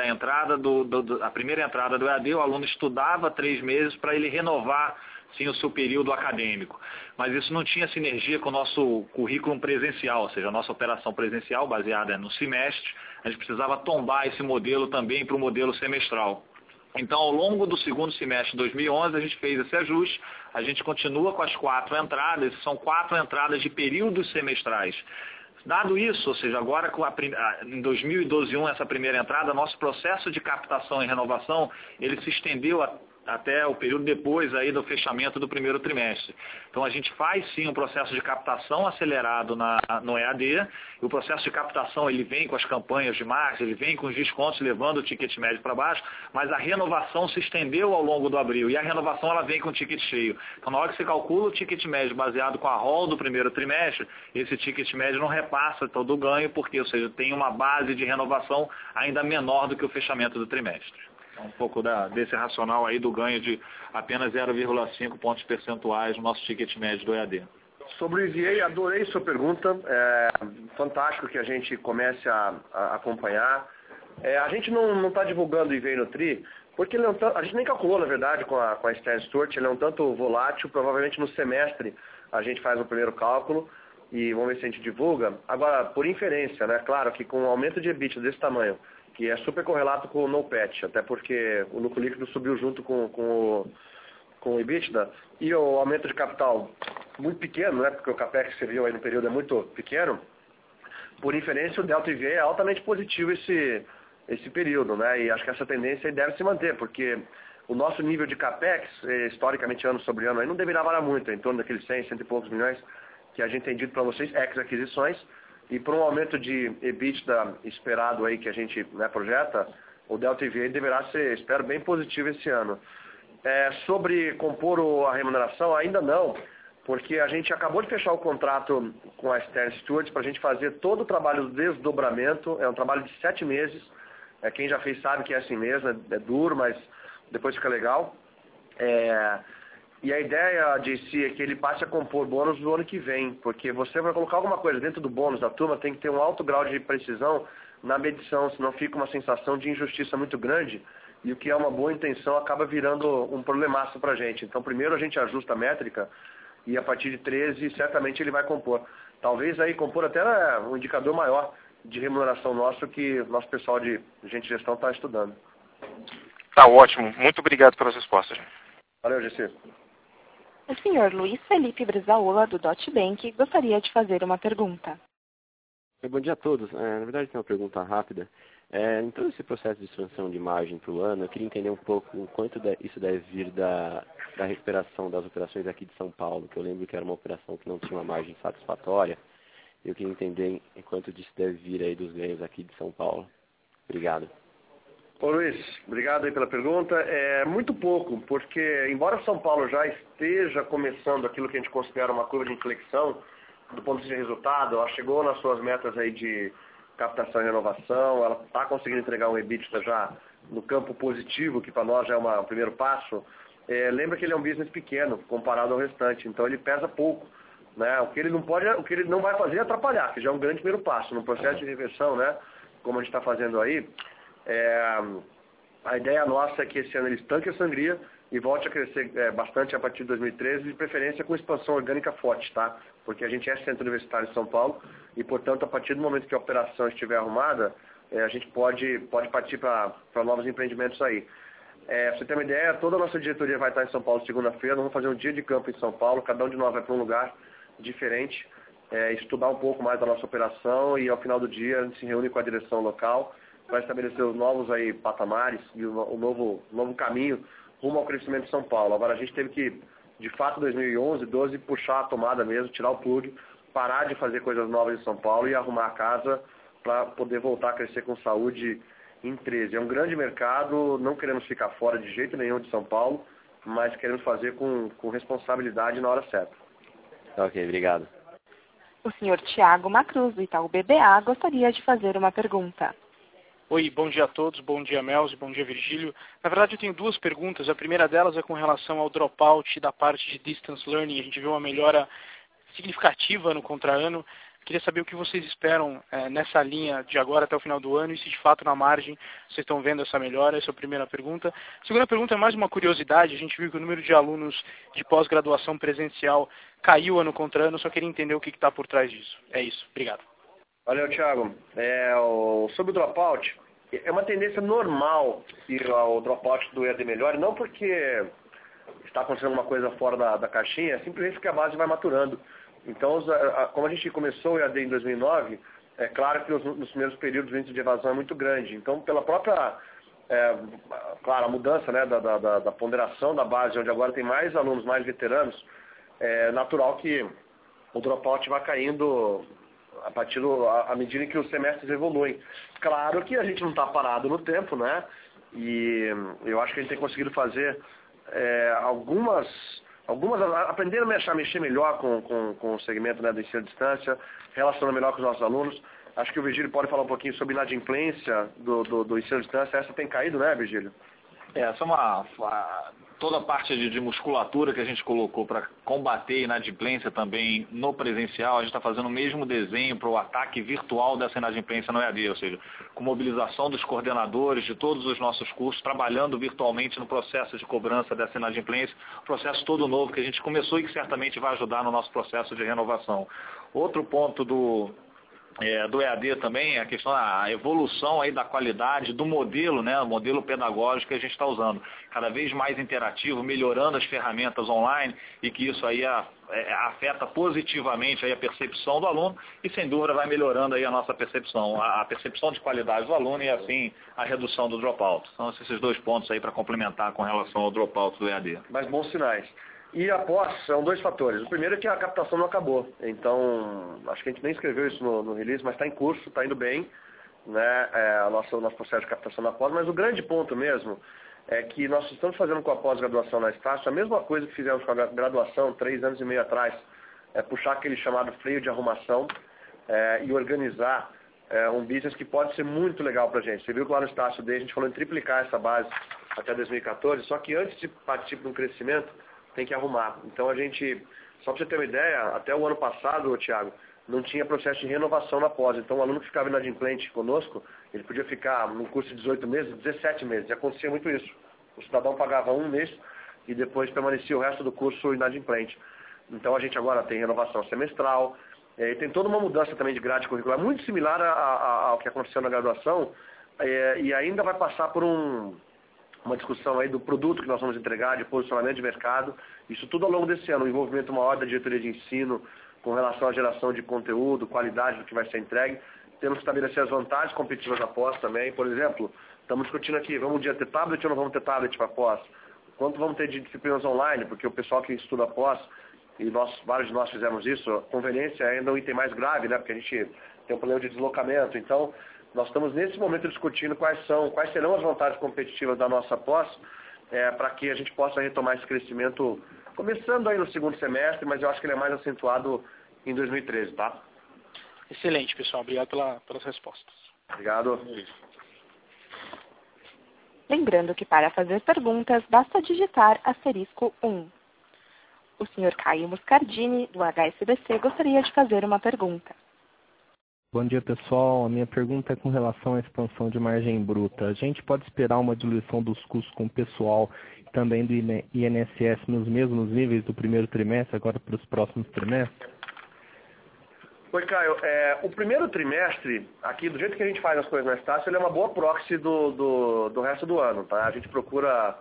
a primeira entrada do EAD, o aluno estudava 3 meses para ele renovar sim o seu período acadêmico. Mas isso não tinha sinergia com o nosso currículo presencial, ou seja, a nossa operação presencial baseada no semestre, a gente precisava tombar esse modelo também para o modelo semestral. Então, ao longo do segundo semestre de 2011, a gente fez esse ajuste, a gente continua com as 4 entradas, são 4 entradas de períodos semestrais. Dado isso, ou seja, agora em 2012, essa primeira entrada, nosso processo de captação e renovação, ele se estendeu até o período depois aí do fechamento do primeiro trimestre. Então a gente faz sim um processo de captação acelerado no EAD, e o processo de captação ele vem com as campanhas de marketing, ele vem com os descontos levando o ticket médio para baixo, mas a renovação se estendeu ao longo do abril, e a renovação ela vem com o ticket cheio. Então na hora que você calcula o ticket médio baseado com a roll do primeiro trimestre, esse ticket médio não repassa todo o ganho, porque, ou seja, tem uma base de renovação ainda menor do que o fechamento do trimestre. um pouco desse racional aí do ganho de apenas 0,5 pontos percentuais no nosso ticket médio do EAD. Sobre o EVA, adorei sua pergunta. É fantástico que a gente comece a acompanhar. A gente não está divulgando o EVA no TRI, porque ele a gente nem calculou, na verdade, com a Stern Stewart, ele é um tanto volátil, provavelmente no semestre a gente faz o primeiro cálculo e vamos ver se a gente divulga. Agora, por inferência, né? Claro que com um aumento de EBITDA desse tamanho, que é super correlato com o NOPAT, até porque o lucro líquido subiu junto com o EBITDA, e o aumento de capital muito pequeno, né? Porque o CAPEX que você viu aí no período é muito pequeno, por inferência o Delta EVA é altamente positivo esse período, né? E acho que essa tendência deve se manter, porque o nosso nível de CAPEX, historicamente, ano sobre ano, aí não deveria variar muito, em torno daqueles 100 e poucos milhões que a gente tem dito para vocês, ex-aquisições, e por um aumento de EBITDA esperado aí que a gente, né, projeta, o Delta EVA deverá ser, espero, bem positivo esse ano. Sobre compor a remuneração, ainda não, porque a gente acabou de fechar o contrato com a Stern Stewart para a gente fazer todo o trabalho do desdobramento, é um trabalho de 7 meses, quem já fez sabe que é assim mesmo, é duro, mas depois fica legal. E a ideia de si é que ele passe a compor bônus no ano que vem, porque você vai colocar alguma coisa dentro do bônus da turma, tem que ter um alto grau de precisão na medição, senão fica uma sensação de injustiça muito grande, e o que é uma boa intenção acaba virando um problemaço para a gente. Então, primeiro a gente ajusta a métrica, e a partir de 13, certamente ele vai compor. Talvez aí compor até um indicador maior de remuneração nosso que o nosso pessoal de gente de gestão está estudando. Tá ótimo. Muito obrigado pelas respostas. Valeu, GC. O senhor Luiz Felipe Brizaola, do Deutsche Bank, gostaria de fazer uma pergunta. Bom dia a todos. Na verdade, tem uma pergunta rápida. Em todo esse processo de expansão de margem para o ano, eu queria entender um pouco o quanto isso deve vir da recuperação das operações aqui de São Paulo, que eu lembro que era uma operação que não tinha uma margem satisfatória. Eu queria entender em quanto disso deve vir aí dos ganhos aqui de São Paulo. Obrigado. Ô Luiz, obrigado aí pela pergunta. É muito pouco, porque embora São Paulo já esteja começando aquilo que a gente considera uma curva de inflexão, do ponto de vista de resultado, ela chegou nas suas metas aí de captação e renovação, ela está conseguindo entregar um EBITDA já no campo positivo, que para nós já é um primeiro passo. Lembra que ele é um business pequeno comparado ao restante, então ele pesa pouco, né? O que ele não vai fazer é atrapalhar, que já é um grande primeiro passo no processo de reversão, né? Como a gente está fazendo aí. A ideia nossa é que esse ano ele estanque a sangria e volte a crescer bastante a partir de 2013, de preferência com expansão orgânica forte, tá? Porque a gente é centro universitário de São Paulo e, portanto, a partir do momento que a operação estiver arrumada, a gente pode partir para novos empreendimentos aí. Pra você ter uma ideia, toda a nossa diretoria vai estar em São Paulo segunda-feira, nós vamos fazer um dia de campo em São Paulo, cada um de nós vai para um lugar diferente, estudar um pouco mais da nossa operação e, ao final do dia, a gente se reúne com a direção local para estabelecer os novos aí patamares e o novo caminho rumo ao crescimento de São Paulo. Agora, a gente teve que, de fato, 2011, 12, puxar a tomada mesmo, tirar o plug, parar de fazer coisas novas em São Paulo e arrumar a casa para poder voltar a crescer com saúde em 13. É um grande mercado, não queremos ficar fora de jeito nenhum de São Paulo, mas queremos fazer com responsabilidade na hora certa. Ok, obrigado. O senhor Thiago Macruz, do Itaú BBA, gostaria de fazer uma pergunta. Oi, bom dia a todos, bom dia Melzi, bom dia Virgílio. Na verdade eu tenho duas perguntas, a primeira delas é com relação ao dropout da parte de Distance Learning, a gente viu uma melhora significativa no contra-ano. Queria saber o que vocês esperam nessa linha de agora até o final do ano e se de fato na margem vocês estão vendo essa melhora, essa é a primeira pergunta. A segunda pergunta é mais uma curiosidade, a gente viu que o número de alunos de pós-graduação presencial caiu ano contra ano, só queria entender o que está por trás disso. É isso, obrigado. Valeu, Thiago. Sobre o dropout, é uma tendência normal que o dropout do EAD melhore, não porque está acontecendo uma coisa fora da caixinha, é simplesmente porque a base vai maturando. Então, como a gente começou o EAD em 2009, é claro que nos primeiros períodos o índice de evasão é muito grande. Então, pela própria, claro, a mudança, né, da ponderação da base, onde agora tem mais alunos, mais veteranos, é natural que o dropout vai caindo à medida que os semestres evoluem. Claro que a gente não está parado no tempo, né? E eu acho que a gente tem conseguido fazer aprendendo a mexer melhor com o segmento, né, do ensino à distância, relacionando melhor com os nossos alunos. Acho que o Virgílio pode falar um pouquinho sobre a inadimplência do ensino à distância. Essa tem caído, né, Virgílio? Essa é toda a parte de musculatura que a gente colocou para combater a inadimplência também no presencial. A gente está fazendo o mesmo desenho para o ataque virtual dessa inadimplência no EAD, ou seja, com mobilização dos coordenadores de todos os nossos cursos, trabalhando virtualmente no processo de cobrança dessa inadimplência, processo todo novo que a gente começou e que certamente vai ajudar no nosso processo de renovação. Outro ponto do EAD também, a questão da evolução aí da qualidade do modelo, né, o modelo pedagógico que a gente está usando, cada vez mais interativo, melhorando as ferramentas online e que isso aí afeta positivamente aí a percepção do aluno e sem dúvida vai melhorando aí a nossa percepção, a percepção de qualidade do aluno e assim a redução do dropout. São esses dois pontos aí para complementar com relação ao dropout do EAD. Mas bons sinais. E após, são dois fatores. O primeiro é que a captação não acabou. Então, acho que a gente nem escreveu isso no release, mas está em curso, está indo bem, né, o nosso processo de captação na pós. Mas o grande ponto mesmo é que nós estamos fazendo com a pós-graduação na Estácio a mesma coisa que fizemos com a graduação 3 anos e meio atrás. Puxar aquele chamado freio de arrumação e organizar um business que pode ser muito legal para a gente. Você viu que lá no Estácio Day a gente falou em triplicar essa base até 2014, só que antes de partir para um crescimento, tem que arrumar. Então a gente, só para você ter uma ideia, até o ano passado, Thiago, não tinha processo de renovação na pós. Então o aluno que ficava inadimplente conosco, ele podia ficar num curso de 18 meses, 17 meses. E acontecia muito isso. O cidadão pagava um mês e depois permanecia o resto do curso inadimplente. Então a gente agora tem renovação semestral, e tem toda uma mudança também de grade curricular, muito similar ao que aconteceu na graduação, e ainda vai passar por uma discussão aí do produto que nós vamos entregar, de posicionamento de mercado, isso tudo ao longo desse ano, o envolvimento maior da diretoria de ensino com relação à geração de conteúdo, qualidade do que vai ser entregue. Temos que estabelecer as vantagens competitivas da pós também. Por exemplo, estamos discutindo aqui, vamos um dia ter tablet ou não vamos ter tablet para pós? Quanto vamos ter de disciplinas online? Porque o pessoal que estuda pós, e vários de nós fizemos isso, a conveniência ainda é um item mais grave, né? Porque a gente tem um problema de deslocamento. Então, nós estamos nesse momento discutindo quais serão as vantagens competitivas da nossa pós, para que a gente possa retomar esse crescimento, começando aí no segundo semestre, mas eu acho que ele é mais acentuado em 2013, tá? Excelente, pessoal. Obrigado pelas respostas. Obrigado. Lembrando que para fazer perguntas, basta digitar *1. O senhor Caio Muscardini, do HSBC, gostaria de fazer uma pergunta. Bom dia, pessoal. A minha pergunta é com relação à expansão de margem bruta. A gente pode esperar uma diluição dos custos com o pessoal e também do INSS nos mesmos níveis do primeiro trimestre, agora para os próximos trimestres? Oi, Caio. O primeiro trimestre, aqui, do jeito que a gente faz as coisas na Estácio, ele é uma boa proxy do resto do ano, tá? A gente procura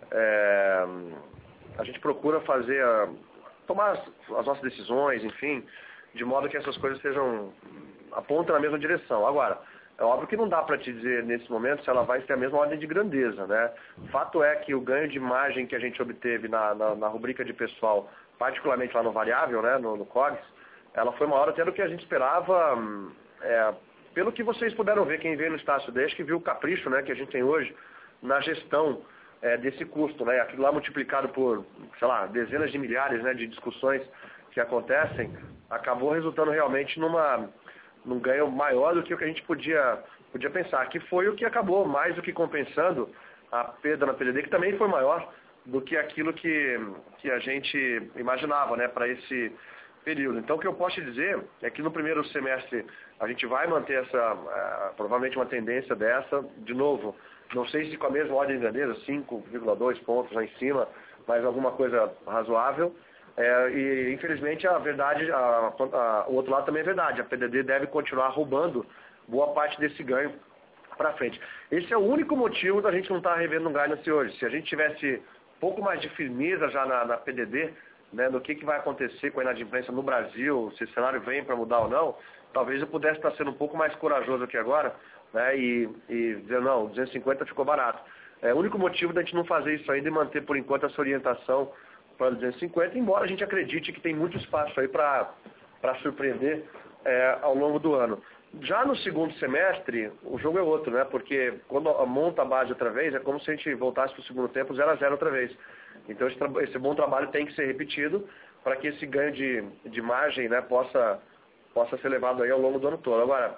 tomar as nossas decisões, enfim, de modo que essas coisas apontam na mesma direção. Agora, é óbvio que não dá para te dizer nesse momento se ela vai ter a mesma ordem de grandeza, né? O fato é que o ganho de margem que a gente obteve na rubrica de pessoal, particularmente lá no variável, né, no COGS, ela foi maior até do que a gente esperava, pelo que vocês puderam ver, quem veio no Estácio Day, que viu o capricho, né, que a gente tem hoje na gestão desse custo, né? Aquilo lá multiplicado por, sei lá, dezenas de milhares, né, de discussões que acontecem, acabou resultando realmente num ganho maior do que o que a gente podia pensar, que foi o que acabou mais do que compensando a perda na PDD, que também foi maior do que aquilo que a gente imaginava, né, para esse período. Então, o que eu posso te dizer é que no primeiro semestre a gente vai manter provavelmente uma tendência dessa, de novo, não sei se com a mesma ordem de grandeza, 5,2 pontos lá em cima, mas alguma coisa razoável. E infelizmente a verdade, o outro lado também é verdade, a PDD deve continuar roubando boa parte desse ganho para frente. Esse é o único motivo da gente não estar revendo um guidance hoje. Se a gente tivesse um pouco mais de firmeza já na PDD, né, no que vai acontecer com a inadimplência no Brasil, se o cenário vem para mudar ou não, talvez eu pudesse estar sendo um pouco mais corajoso aqui agora, né, e dizer, não, 250 ficou barato. O único motivo da gente não fazer isso ainda e manter por enquanto essa orientação para 250, embora a gente acredite que tem muito espaço aí para surpreender ao longo do ano. Já no segundo semestre, o jogo é outro, né? Porque quando monta a base outra vez, é como se a gente voltasse para o segundo tempo 0-0 outra vez. Então esse bom trabalho tem que ser repetido para que esse ganho de margem, né, possa ser levado aí ao longo do ano todo. Agora,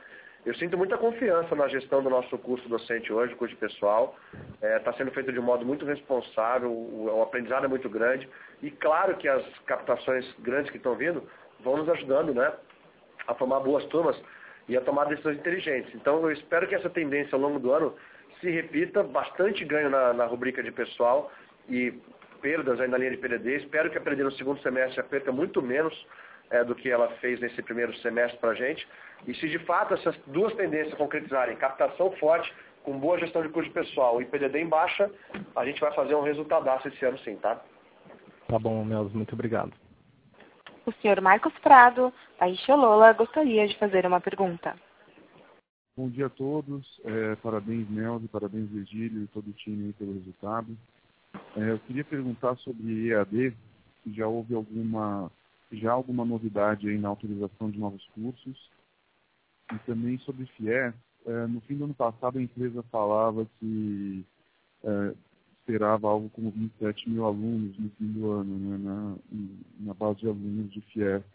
Eu sinto muita confiança na gestão do nosso curso docente hoje, o curso de pessoal. Está sendo feito de um modo muito responsável, o aprendizado é muito grande. E claro que as captações grandes que estão vindo vão nos ajudando, né, a formar boas turmas e a tomar decisões inteligentes. Então eu espero que essa tendência ao longo do ano se repita, bastante ganho na rubrica de pessoal e perdas aí na linha de PDD. Espero que a PDD no segundo semestre perca muito menos do que ela fez nesse primeiro semestre para a gente. E se de fato essas duas tendências concretizarem, captação forte, com boa gestão de custo pessoal e PDD em baixa, a gente vai fazer um resultadaço esse ano sim, tá? Tá bom, Melzi, muito obrigado. O senhor Marcos Prado, da Ixolola, gostaria de fazer uma pergunta. Bom dia a todos, parabéns Melzi, parabéns Virgílio e todo o time aí pelo resultado. Eu queria perguntar sobre EAD, se já houve alguma novidade aí na autorização de novos cursos, e também sobre FIES. No fim do ano passado a empresa falava que esperava algo como 27 mil alunos no fim do ano, né, na base de alunos de FIES.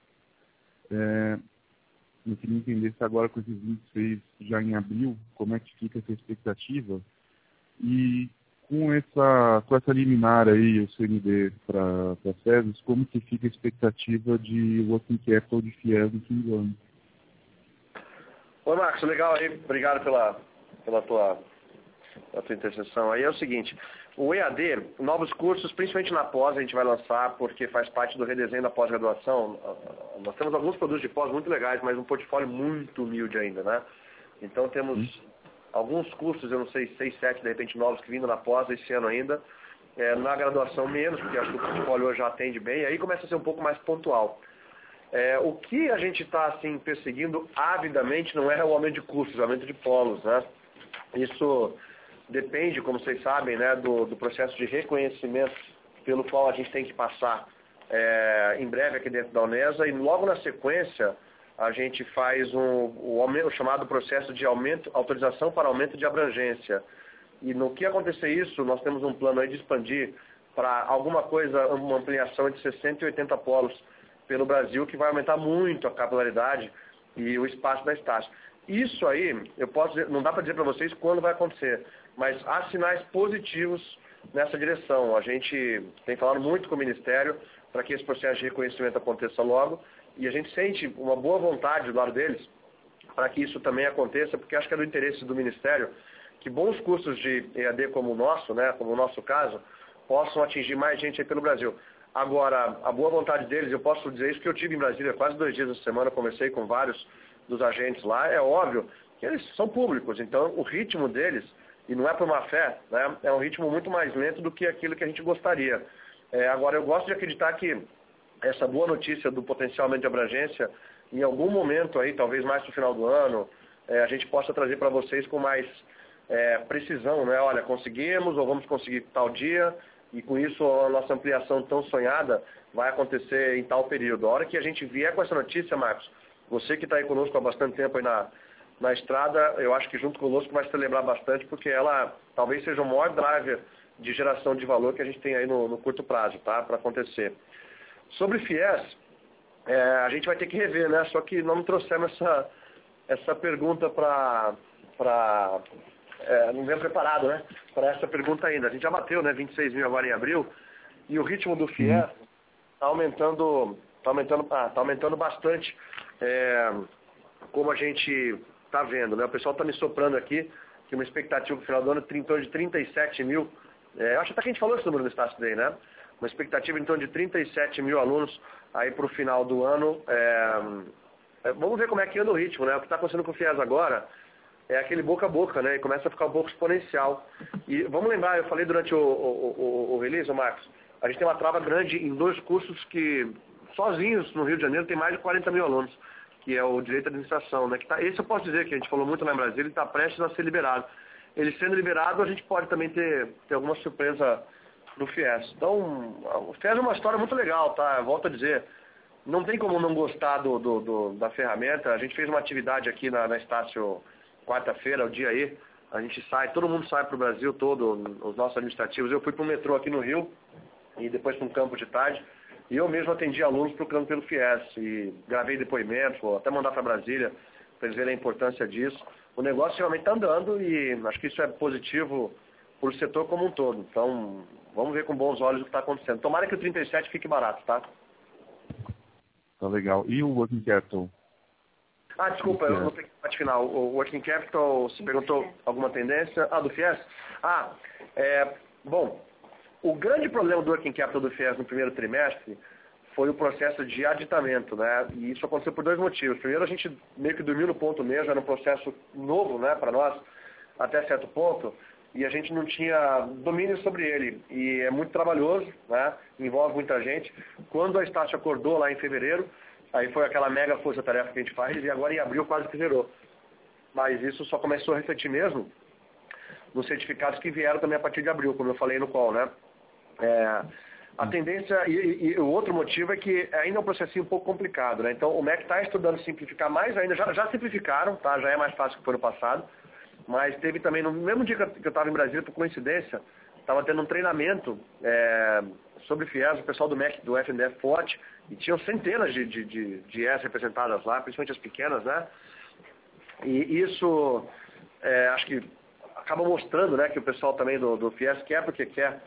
Eu queria entender se agora com esses 26 já em abril, como é que fica essa expectativa, e com essa liminar aí, o CND para SESIS, como que fica a expectativa de working capital de FIES no fim do ano? Oi, Marcos, legal aí. Obrigado pela tua intercessão aí. É o seguinte, o EAD, novos cursos, principalmente na pós, a gente vai lançar porque faz parte do redesenho da pós-graduação. Nós temos alguns produtos de pós muito legais, mas um portfólio muito humilde ainda, né? Então temos alguns cursos, eu não sei, 6, 7, de repente, novos que vindo na pós esse ano ainda. Na graduação menos, porque acho que o portfólio hoje já atende bem, e aí começa a ser um pouco mais pontual. O que a gente está assim, perseguindo avidamente não é o aumento de cursos, o aumento de polos, né? Isso depende, como vocês sabem, né, do processo de reconhecimento pelo qual a gente tem que passar em breve aqui dentro da Unesa, e logo na sequência a gente faz o chamado processo de autorização para aumento de abrangência. E no que acontecer isso, nós temos um plano aí de expandir para alguma coisa, uma ampliação de 60 e 80 polos pelo Brasil, que vai aumentar muito a capilaridade e o espaço da Estácio. Isso aí, não dá para dizer para vocês quando vai acontecer, mas há sinais positivos nessa direção. A gente tem falado muito com o Ministério para que esse processo de reconhecimento aconteça logo, e a gente sente uma boa vontade do lado deles para que isso também aconteça, porque acho que é do interesse do Ministério que bons cursos de EAD como o nosso, né, como o nosso caso, possam atingir mais gente aí pelo Brasil. Agora, a boa vontade deles, eu posso dizer isso, que eu tive em Brasília quase 2 dias essa semana, conversei com vários dos agentes lá, é óbvio que eles são públicos, então o ritmo deles, e não é por má fé, né, é um ritmo muito mais lento do que aquilo que a gente gostaria. Agora, eu gosto de acreditar que essa boa notícia do potencial aumento de abrangência, em algum momento aí, talvez mais no final do ano, a gente possa trazer para vocês com mais precisão, né? Olha, conseguimos ou vamos conseguir tal dia, e com isso a nossa ampliação tão sonhada vai acontecer em tal período. A hora que a gente vier com essa notícia, Marcos, você que está aí conosco há bastante tempo aí na estrada, eu acho que junto conosco vai se celebrar bastante, porque ela talvez seja o maior driver de geração de valor que a gente tem aí no curto prazo, tá? Para acontecer. Sobre FIES, a gente vai ter que rever, né? Só que não me trouxemos essa pergunta não veio preparado, né? Para essa pergunta ainda. A gente já bateu, né? 26 mil agora em abril, e o ritmo do FIES está aumentando bastante, como a gente está vendo, né? O pessoal está me soprando aqui que uma expectativa para o final do ano em torno de 37 mil. Eu acho até que a gente falou esse número no Estácio Day, né? Uma expectativa em torno de 37 mil alunos aí para o final do ano. Vamos ver como é que anda o ritmo, né? O que está acontecendo com o FIES agora é aquele boca a boca, né? E começa a ficar um pouco exponencial. E vamos lembrar, eu falei durante o release, Marcos, a gente tem uma trava grande em 2 cursos que, sozinhos no Rio de Janeiro, tem mais de 40 mil alunos, que é o Direito à Administração, né? Esse eu posso dizer que a gente falou muito lá em Brasília, ele está prestes a ser liberado. Ele sendo liberado, a gente pode também ter alguma surpresa no FIES. Então, o FIES é uma história muito legal, tá? Eu volto a dizer, não tem como não gostar da ferramenta. A gente fez uma atividade aqui na Estácio quarta-feira, o dia aí, a gente sai, todo mundo sai para o Brasil todo, os nossos administrativos. Eu fui para o metrô aqui no Rio e depois para um campo de tarde, e eu mesmo atendi alunos procurando pelo FIES e gravei depoimentos, vou até mandar para Brasília, para eles verem a importância disso. O negócio realmente está andando e acho que isso é positivo para o setor como um todo. Então, vamos ver com bons olhos o que está acontecendo. Tomara que o 37 fique barato, tá? Tá legal. E o working capital? Desculpa, eu não peguei a parte final. O working capital, você perguntou alguma tendência? Do FIES? Bom, o grande problema do working capital do FIES no primeiro trimestre foi o processo de aditamento, né? E isso aconteceu por 2 motivos. Primeiro, a gente meio que dormiu no ponto mesmo, era um processo novo, né, para nós, até certo ponto, e a gente não tinha domínio sobre ele. E é muito trabalhoso, né? Envolve muita gente. Quando a Estácio acordou lá em fevereiro, aí foi aquela mega força-tarefa que a gente faz, e agora em abril quase que zerou. Mas isso só começou a refletir mesmo nos certificados que vieram também a partir de abril, como eu falei no call, né? A tendência, e o outro motivo é que ainda é um processinho um pouco complicado, né? Então o MEC está estudando simplificar mais ainda, já simplificaram, tá? Já é mais fácil que foi no passado, mas teve também, no mesmo dia que eu estava em Brasília, por coincidência, estava tendo um treinamento sobre FIES, o pessoal do MEC, do FNDF forte, e tinham centenas de IES representadas lá, principalmente as pequenas, né? E isso, acho que acaba mostrando, né, que o pessoal também do FIES quer porque quer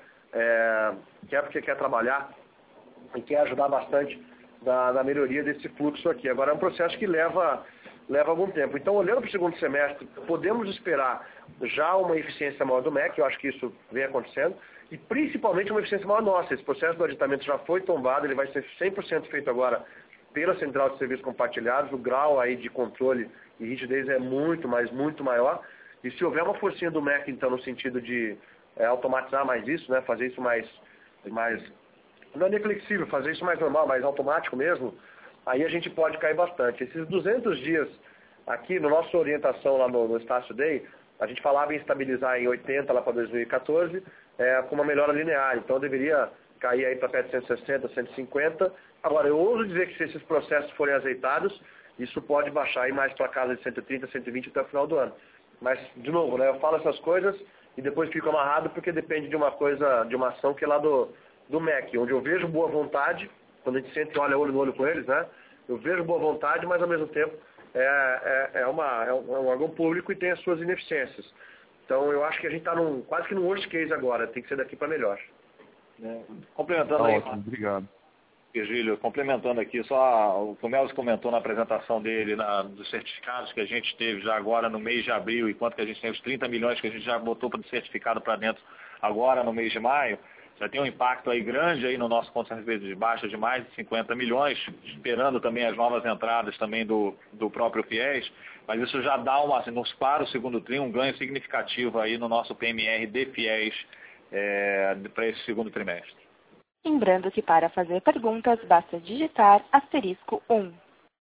trabalhar e quer ajudar bastante na melhoria desse fluxo aqui. Agora é um processo que leva algum tempo. Então, olhando para o segundo semestre, podemos esperar já uma eficiência maior do MEC, eu acho que isso vem acontecendo, e principalmente uma eficiência maior nossa. Esse processo do aditamento já foi tombado, ele vai ser 100% feito agora pela Central de Serviços Compartilhados, o grau aí de controle e rigidez é muito maior, e se houver uma forcinha do MEC, então, no sentido de automatizar mais isso, né, fazer isso mais, não é nem flexível, fazer isso mais normal, mais automático mesmo, aí a gente pode cair bastante. Esses 200 dias aqui, na nossa orientação lá no Estácio Day, a gente falava em estabilizar em 80 lá para 2014, com uma melhora linear, então deveria cair aí para perto de 160, 150. Agora, eu ouso dizer que se esses processos forem azeitados, isso pode baixar aí mais para casa de 130, 120 até o final do ano. Mas, de novo, né, eu falo essas coisas e depois fico amarrado porque depende de uma coisa, de uma ação que é lá do MEC, onde eu vejo boa vontade, quando a gente sente e olha olho no olho com eles, né? Eu vejo boa vontade, mas ao mesmo tempo é um órgão público e tem as suas ineficiências. Então eu acho que a gente está quase que num worst case agora, tem que ser daqui para melhor. Complementando aí, ótimo, obrigado. Virgílio, complementando aqui, só o que o Melzo comentou na apresentação dele, dos certificados que a gente teve já agora no mês de abril, e quanto que a gente tem os 30 milhões que a gente já botou para certificado para dentro agora no mês de maio, já tem um impacto aí grande aí no nosso conto de baixa de mais de 50 milhões, esperando também as novas entradas também do próprio FIES, mas isso já dá para o segundo TRI um ganho significativo aí no nosso PMR de FIES para esse segundo trimestre. Lembrando que para fazer perguntas, basta digitar *1.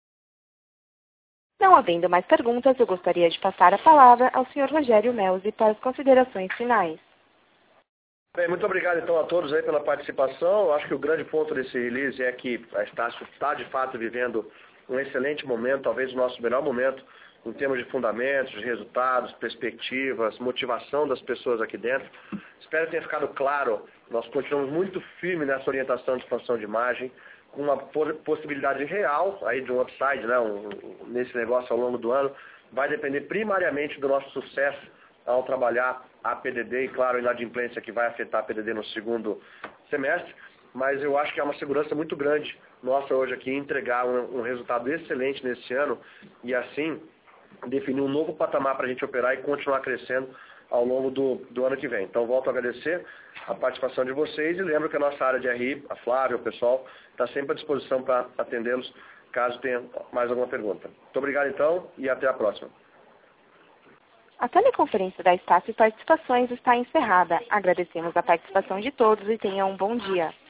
Não havendo mais perguntas, eu gostaria de passar a palavra ao Sr. Rogério Melzi para as considerações finais. Bem, muito obrigado então a todos aí pela participação. Eu acho que o grande ponto desse release é que a Estácio está de fato vivendo um excelente momento, talvez o nosso melhor momento em termos de fundamentos, de resultados, perspectivas, motivação das pessoas aqui dentro. Espero que tenha ficado claro, nós continuamos muito firmes nessa orientação de expansão de margem, com uma possibilidade real aí de um upside, né, nesse negócio ao longo do ano. Vai depender primariamente do nosso sucesso ao trabalhar a PDD e, claro, a inadimplência que vai afetar a PDD no segundo semestre, mas eu acho que é uma segurança muito grande nossa hoje aqui entregar um resultado excelente nesse ano e assim definir um novo patamar para a gente operar e continuar crescendo ao longo do ano que vem. Então, volto a agradecer a participação de vocês e lembro que a nossa área de RI, a Flávia, o pessoal, está sempre à disposição para atendê-los caso tenha mais alguma pergunta. Muito obrigado, então, e até a próxima. A teleconferência da Estácio Participações está encerrada. Agradecemos a participação de todos e tenham um bom dia.